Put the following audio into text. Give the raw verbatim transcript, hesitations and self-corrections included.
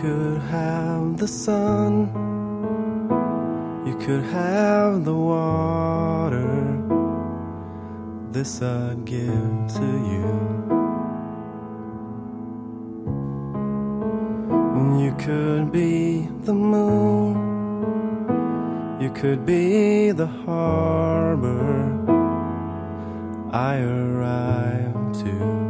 could have the sun, you could have the water, this I'd give to you. You could be the moon, you could be the harbor I arrive to.